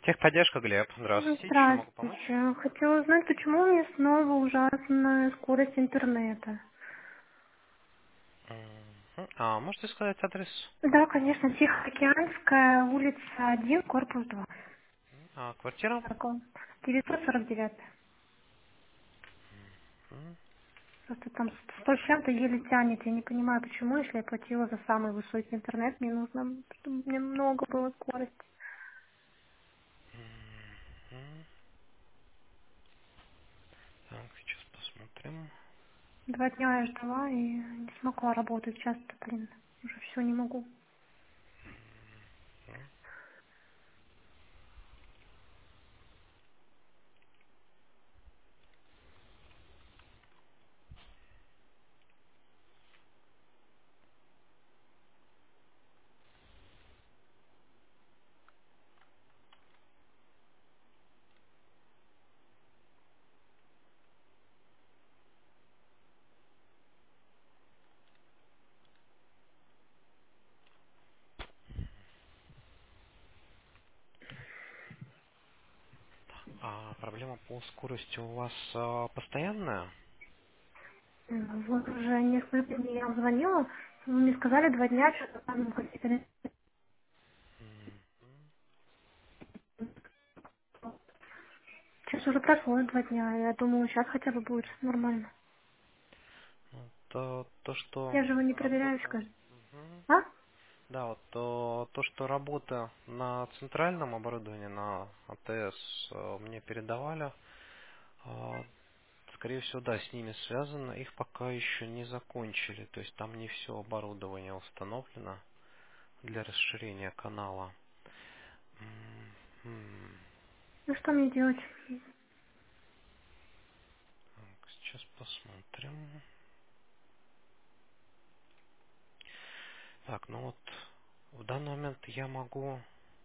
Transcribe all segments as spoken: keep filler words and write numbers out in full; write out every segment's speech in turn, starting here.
Техподдержка, Глеб. Здравствуйте. Чем могу помочь? Здравствуйте. Хотела узнать, почему у меня снова ужасная скорость интернета. Мгм. А можете сказать адрес? Да, конечно, Тихоокеанская, улица один, корпус два. А, квартира? девятьсот сорок девять. Мгм. Просто там сто с чем-то еле тянет. Я не понимаю, почему, если я платила за самый высокий интернет, мне нужно, чтобы мне много было скорости. Мгм. Так, сейчас посмотрим. Два дня я ждала и не смогла работать. Сейчас-то, блин, уже все не могу. Мгм. А проблема по скорости у вас а, постоянная? Ну, вот уже несколько дней я вам звонила, вы мне сказали два дня, что там какие-то... Мгм. Сейчас уже прошло два дня, я думала, сейчас хотя бы будет нормально. Ну, то, то, что Я же его не проверяю, работа... скажем. Мгм. А? Да, вот то, то, что работа на центральном оборудовании, на АТС, э, мне передавали. А, Скорее всего, да, с ними связано. Их пока еще не закончили. То есть там не все оборудование установлено для расширения канала. М, Ну что мне делать? так, сейчас посмотрим. Так, ну вот в данный момент я могу...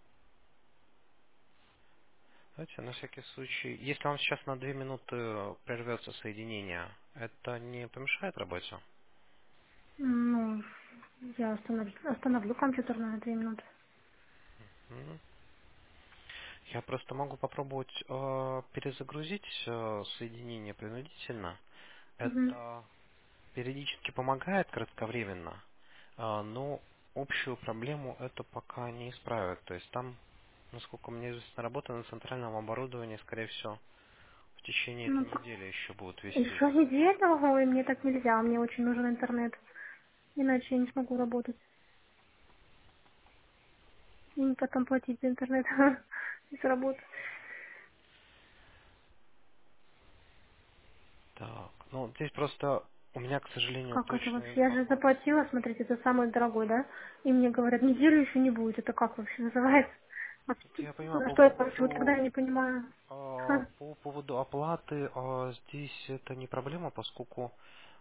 Давайте на всякий случай... Если вам сейчас на две минуты прервется соединение, это не помешает работе? Ну, я остановлю, остановлю компьютер на две минуты. М. Я просто могу попробовать э, перезагрузить э, соединение принудительно. Угу. Это периодически помогает кратковременно, а, но общую проблему это пока не исправит. То есть там, насколько мне известно, работа на центральном оборудовании, скорее всего, в течение Ну, этой недели еще будут вестись. еще неделю, ой, мне так нельзя, мне очень нужен интернет. Иначе я не смогу работать. И потом платить за интернет с работы. Так, ну здесь просто у меня, к сожалению, Как это точной вообще? Я же информации. заплатила, смотрите, это самый дорогой, да? И мне говорят, неделю еще не будет. Это как вообще называется? А Тут я понимаю, за по что я плачу? Вот тогда поводу я не понимаю. а, Ха. по поводу оплаты а, здесь это не проблема, поскольку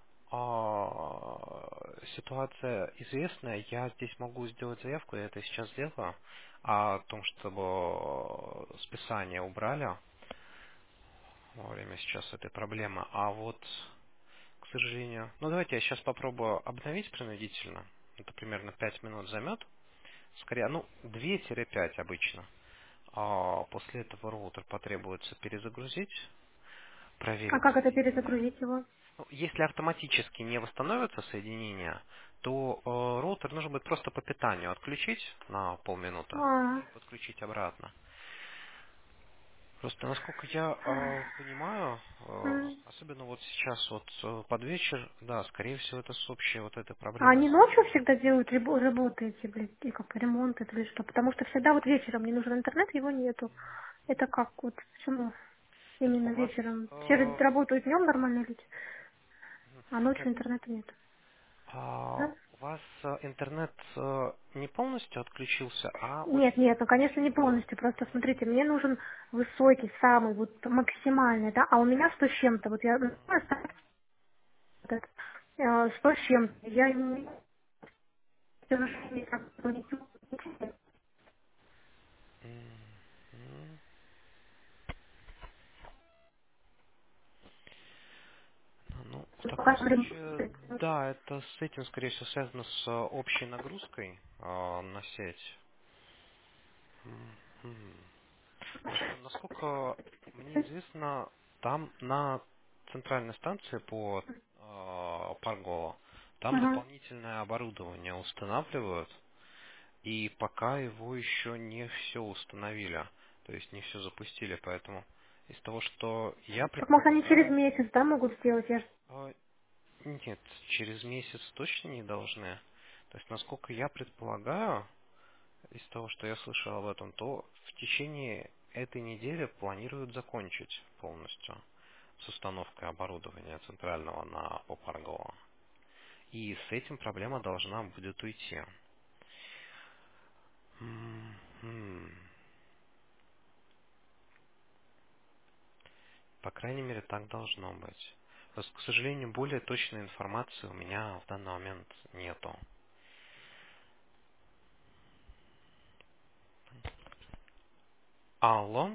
А, ситуация известная. Я здесь могу сделать заявку, я это сейчас сделаю, о том, чтобы э, списание убрали во время сейчас этой проблемы. А вот, к сожалению... Ну, давайте я сейчас попробую обновить принудительно. Это примерно пять минут займет. Скорее, ну, два-пять обычно. А после этого роутер потребуется перезагрузить, А проверить как это соединение. перезагрузить его? Ну, если автоматически не восстановится соединение, то э, роутер нужно будет просто по питанию отключить на полминуты А, и подключить обратно. Просто, насколько я э, понимаю, э, м. особенно вот сейчас вот э, под вечер, да, скорее всего, это с общей вот этой А проблемой они ночью связано. всегда делают рабо- работы эти, блядь, и как ремонт это или что? Потому что всегда вот вечером мне нужен интернет, его нету. Это как вот, почему У именно вас, вечером? Все же э, работают днем нормальные люди, а нет, ночью интернета нет. а, Да? у вас э, интернет э, не полностью отключился, а Нет, очень нет, ну конечно не полностью. Просто смотрите, мне нужен высокий, самый, вот максимальный, да, а у меня сто с чем-то. Вот я ну, этот, э, сто с чем-то. Я не никак не чувствую. Мгм. Ну, в таком Пока время- случае, да, это с этим, скорее всего, связано с э, общей нагрузкой э, на сеть. Мгм. Просто, насколько мне известно, там на центральной станции по э, Паргола, там Ага. дополнительное оборудование устанавливают, и пока его еще не все установили, то есть не все запустили, поэтому из того, что я Так может они через предполагаю, месяц, да, могут сделать? Я ж... э, нет, через месяц точно не должны. То есть, насколько я предполагаю, из того, что я слышал об этом, то в течение этой недели планируют закончить полностью с установкой оборудования центрального на Попаргола. И с этим проблема должна будет уйти. М-м. По крайней мере, так должно быть. Просто, к сожалению, более точной информации у меня в данный момент нету. Алло?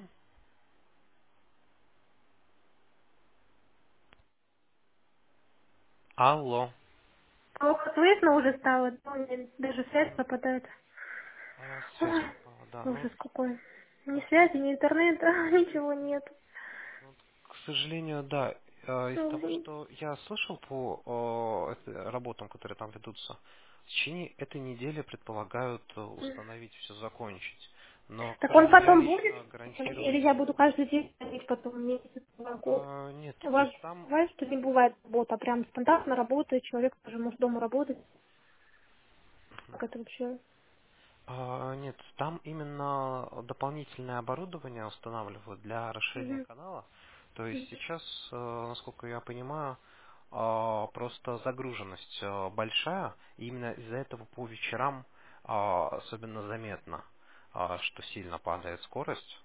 Алло? Плохо слышно уже стало, да, у меня даже связь М, пропадает. а, связь Ой, пропала, да. Ну, ужас какой. Ни вот, связи, ни интернета, ничего нет. вот, к сожалению, да. Э, Из Ну, того, блин. что я слышал по э, этой- работам, которые там ведутся, в течение этой недели предполагают э, установить все, закончить. Но, к Так он сожалению, я потом будет? лично гарантировать... Или я буду каждый день ходить потом месяц могу? э, нет, У то вас есть там... бывает, что не бывает работа, а прям стандартно работает, человек тоже может дома работать. Как это вообще? А, нет, там именно дополнительное оборудование устанавливают для расширения Мгм. канала. То есть сейчас, э, насколько я понимаю, а, просто загруженность э, большая, и именно из-за этого по вечерам а, особенно заметно, а, что сильно падает скорость,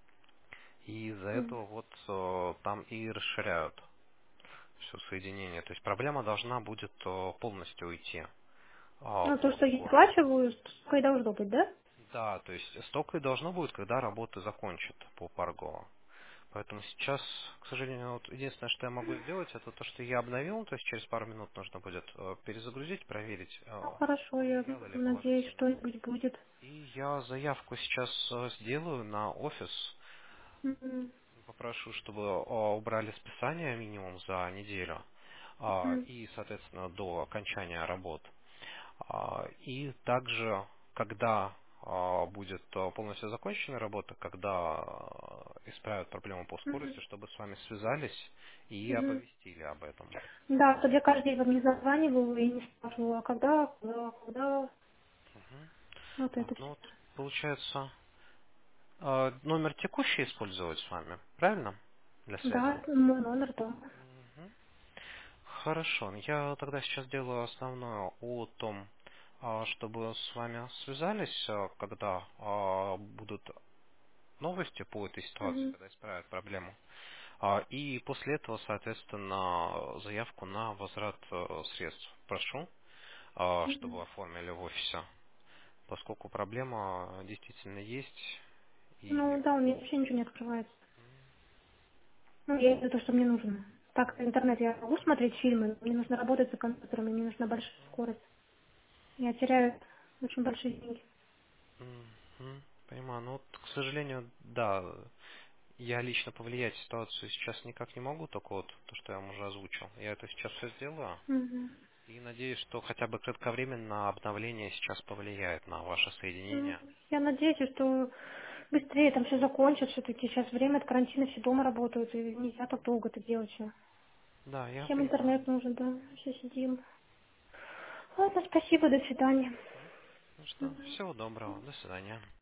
и из-за Мгм. этого вот э, там и расширяют все соединение. То есть проблема должна будет э, полностью уйти а, Ну, то, по что я скорости. оплачиваю, столько и должно быть, да? Да, то есть столько и должно будет, когда работы закончат по Парго. Поэтому сейчас, к сожалению, вот единственное, что я могу сделать, это то, что я обновил, то есть через пару минут нужно будет э, перезагрузить, проверить, Ну, э, хорошо, я повлияло ли надеюсь, положительно. что-нибудь будет. И я заявку сейчас э, сделаю на офис, Мгм. попрошу, чтобы э, убрали списание минимум за неделю, а, Мгм. и, соответственно, до окончания работ. А, И также, когда а, будет а, полностью закончена работа, когда а, исправят проблему по Мгм. скорости, чтобы с вами связались и Мгм. оповестили об этом. Да, чтобы я каждый день вам не зазванивала и не спрашивала, а когда, когда, когда, Мгм. вот это Вот, ну все. вот, получается, а, номер текущий использовать с вами, правильно? Для связи. Да, мой номер, да. Мгм. Хорошо, я тогда сейчас делаю основное о том, а, чтобы с вами связались, а, когда а, будут новости по этой ситуации, Мгм. когда исправят проблему. А, И после этого, соответственно, заявку на возврат э, средств прошу, а, чтобы Мгм. оформили в офисе, поскольку проблема действительно есть. И Ну да, у меня вообще ничего не открывается. Ну, я это то, что мне нужно. Так, в интернете я могу смотреть фильмы, но мне нужно работать за компьютером, мне нужна большая скорость. Я теряю очень большие деньги. Мгм, понимаю, но вот, к сожалению, да, я лично повлиять ситуацию сейчас никак не могу, только вот то, что я вам уже озвучил. Я это сейчас все сделаю. Мгм. И надеюсь, что хотя бы кратковременно обновление сейчас повлияет на ваше Ну, соединение. я надеюсь, что быстрее там все закончат. Все-таки сейчас время от карантина, все дома работают, и нельзя так долго это делать все. Да, я Всем понимаю. интернет нужен, да. Все сидим. Ладно, спасибо, до свидания. Ну что, Мгм. всего доброго, до свидания.